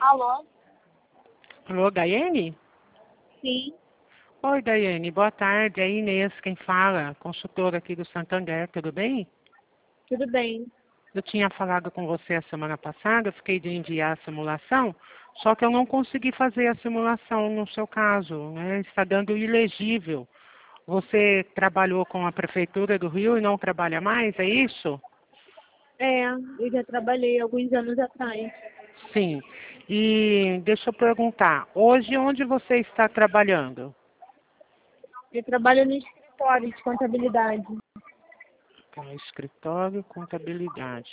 Alô? Alô, Daiane? Sim, Oi, Daiane, boa tarde. É a Inês quem fala, consultora aqui do Santander, tudo bem? tudo bem. Eu tinha falado com você a semana passada, fiquei de enviar a simulação, só que eu não consegui fazer a simulação no seu caso, né? Está dando ilegível. Você trabalhou com a Prefeitura do Rio e não trabalha mais, é isso? É, eu já trabalhei alguns anos atrás. Sim. E deixa eu perguntar, hoje onde você está trabalhando? Eu trabalho no escritório de contabilidade. Tá, escritório, contabilidade.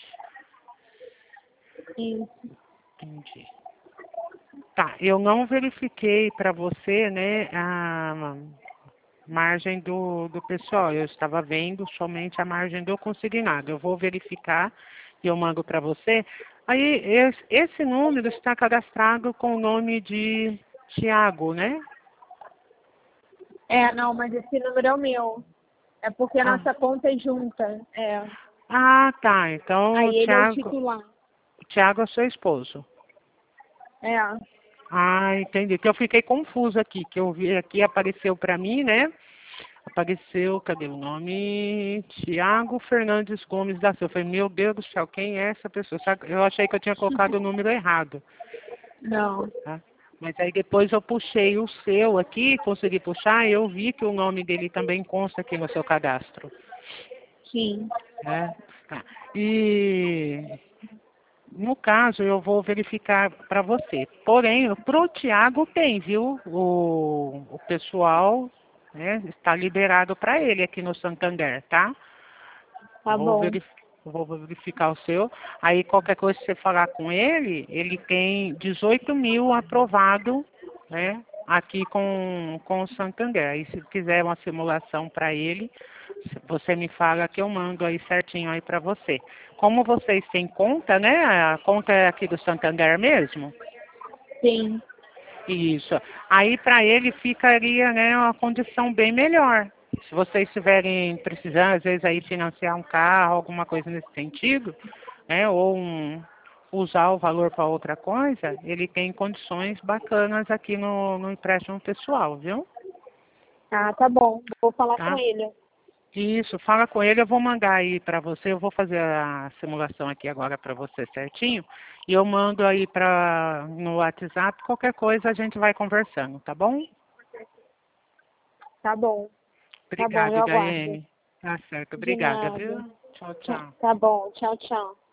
Isso. Entendi. Tá, eu não verifiquei para você, né, a margem do pessoal. Eu estava vendo somente a margem do consignado. Eu vou verificar e eu mando para você. Aí, esse número está cadastrado com o nome de Tiago, né? É, não, mas esse número é o meu. É porque a Ah, nossa conta é junta. É. tá. Então, Aí ele é o titular. O Tiago é seu esposo. É. Ah, entendi. Que eu fiquei confusa aqui, que eu vi aqui, apareceu para mim, né? Apareceu, cadê o nome? Tiago Fernandes Gomes da Silva. Eu falei, meu Deus do céu, quem é essa pessoa? Eu achei que eu tinha colocado o número errado, Não. tá? Mas aí depois eu puxei o seu aqui, consegui puxar, e eu vi que o nome dele também consta aqui no seu cadastro, Sim. né? Tá. E no caso, eu vou verificar para você. Porém, para o Tiago tem, viu? O pessoal, né, está liberado para ele aqui no Santander, tá? Tá bom. Vou verificar o seu. Aí, qualquer coisa que você falar com ele, ele tem 18 mil aprovado, né? Aqui com o Santander. Aí, se quiser uma simulação para ele, você me fala que eu mando aí certinho aí para você. Como vocês têm conta, né? A conta é aqui do Santander mesmo? Sim. Isso. Aí para ele ficaria, né, uma condição bem melhor. Se vocês estiverem precisando, às vezes aí financiar um carro, alguma coisa nesse sentido, né, usar o valor para outra coisa, ele tem condições bacanas aqui no empréstimo pessoal, viu? Ah, tá bom. Vou falar com Tá? ele. Isso, fala com ele, eu vou mandar aí para você, eu vou fazer a simulação aqui agora para você certinho, e eu mando aí no WhatsApp, qualquer coisa a gente vai conversando, tá bom? Tá bom. Tá bom, Obrigado, eu aguardo. Daiane. Tá certo, De obrigada, nada. viu? Tchau, tchau. Tá bom. Tchau, tchau.